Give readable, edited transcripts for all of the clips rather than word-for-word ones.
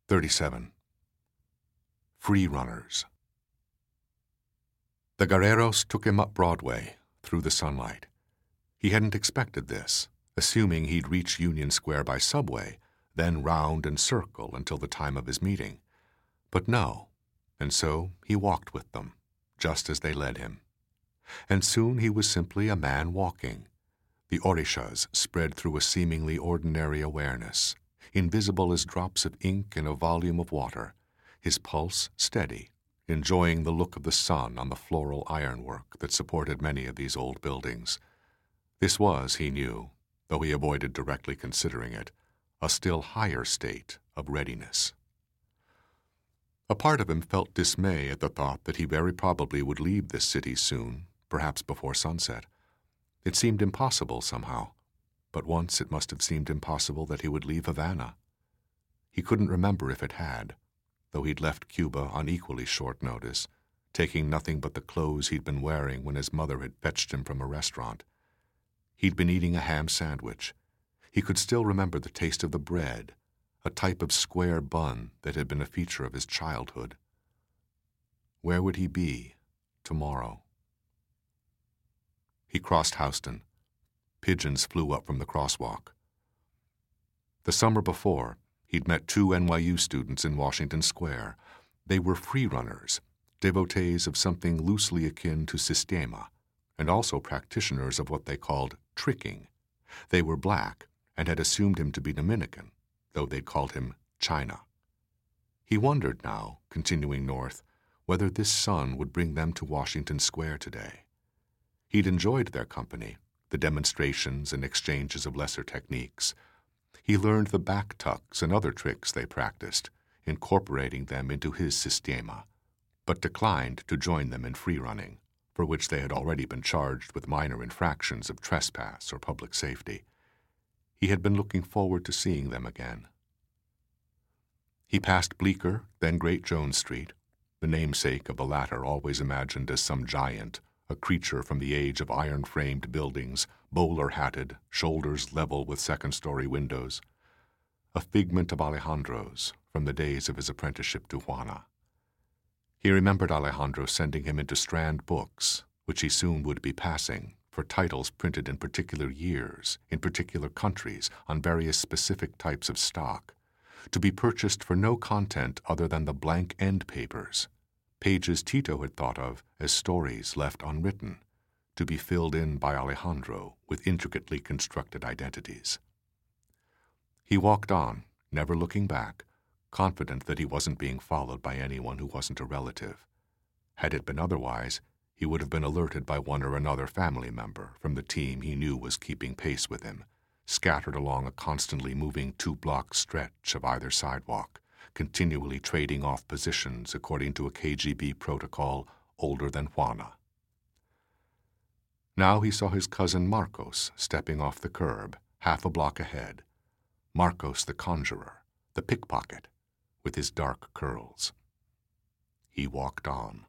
37. Free Runners. The Guerreros took him up Broadway, through the sunlight. He hadn't expected this, assuming he'd reach Union Square by subway, then round and circle until the time of his meeting. But no, and so he walked with them, just as they led him. And soon he was simply a man walking. The Orishas spread through a seemingly ordinary awareness, invisible as drops of ink in a volume of water, his pulse steady, enjoying the look of the sun on the floral ironwork that supported many of these old buildings. This was, he knew, though he avoided directly considering it, a still higher state of readiness. A part of him felt dismay at the thought that he very probably would leave this city soon, perhaps before sunset. It seemed impossible somehow, but once it must have seemed impossible that he would leave Havana. He couldn't remember if it had, though he'd left Cuba on equally short notice, taking nothing but the clothes he'd been wearing when his mother had fetched him from a restaurant. He'd been eating a ham sandwich. He could still remember the taste of the bread, a type of square bun that had been a feature of his childhood. Where would he be tomorrow? He crossed Houston. Pigeons flew up from the crosswalk. The summer before, he'd met two NYU students in Washington Square. They were free runners, devotees of something loosely akin to Sistema, and also practitioners of what they called tricking. They were black and had assumed him to be Dominican, though they'd called him China. He wondered now, continuing north, whether this sun would bring them to Washington Square today. He'd enjoyed their company, the demonstrations and exchanges of lesser techniques. He learned the back tucks and other tricks they practiced, incorporating them into his Sistema, but declined to join them in free running, for which they had already been charged with minor infractions of trespass or public safety. He had been looking forward to seeing them again. He passed Bleecker, then Great Jones Street, the namesake of the latter always imagined as some giant, a creature from the age of iron-framed buildings, bowler-hatted, shoulders level with second-story windows, a figment of Alejandro's from the days of his apprenticeship to Juana. He remembered Alejandro sending him into Strand Books, which he soon would be passing, for titles printed in particular years, in particular countries, on various specific types of stock, to be purchased for no content other than the blank end papers, pages Tito had thought of as stories left unwritten, to be filled in by Alejandro with intricately constructed identities. He walked on, never looking back, confident that he wasn't being followed by anyone who wasn't a relative. Had it been otherwise, he would have been alerted by one or another family member from the team he knew was keeping pace with him, scattered along a constantly moving 2-block stretch of either sidewalk, continually trading off positions according to a KGB protocol older than Juana. Now he saw his cousin Marcos stepping off the curb, half a block ahead. Marcos the conjurer, the pickpocket, with his dark curls. He walked on.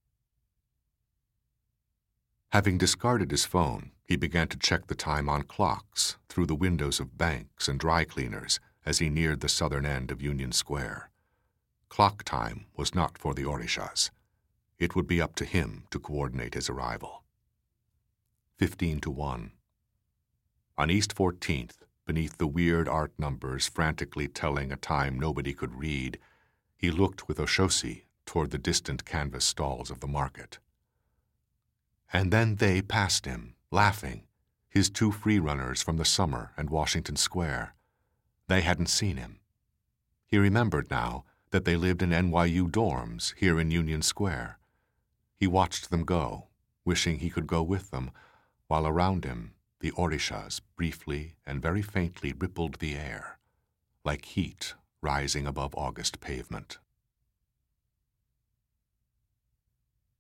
Having discarded his phone, he began to check the time on clocks through the windows of banks and dry cleaners as he neared the southern end of Union Square. Clock time was not for the Orishas. It would be up to him to coordinate his arrival. 1:15. On East 14th, beneath the weird art numbers frantically telling a time nobody could read, he looked with Oshosi toward the distant canvas stalls of the market. And then they passed him, laughing, his two free runners from the summer and Washington Square. They hadn't seen him. He remembered now that they lived in NYU dorms here in Union Square. He watched them go, wishing he could go with them, while around him the Orishas briefly and very faintly rippled the air, like heat rising above August pavement.